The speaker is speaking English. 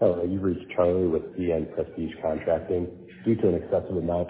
Hello, you've reached Charlie with DN Prestige Contracting. Due to an excessive amount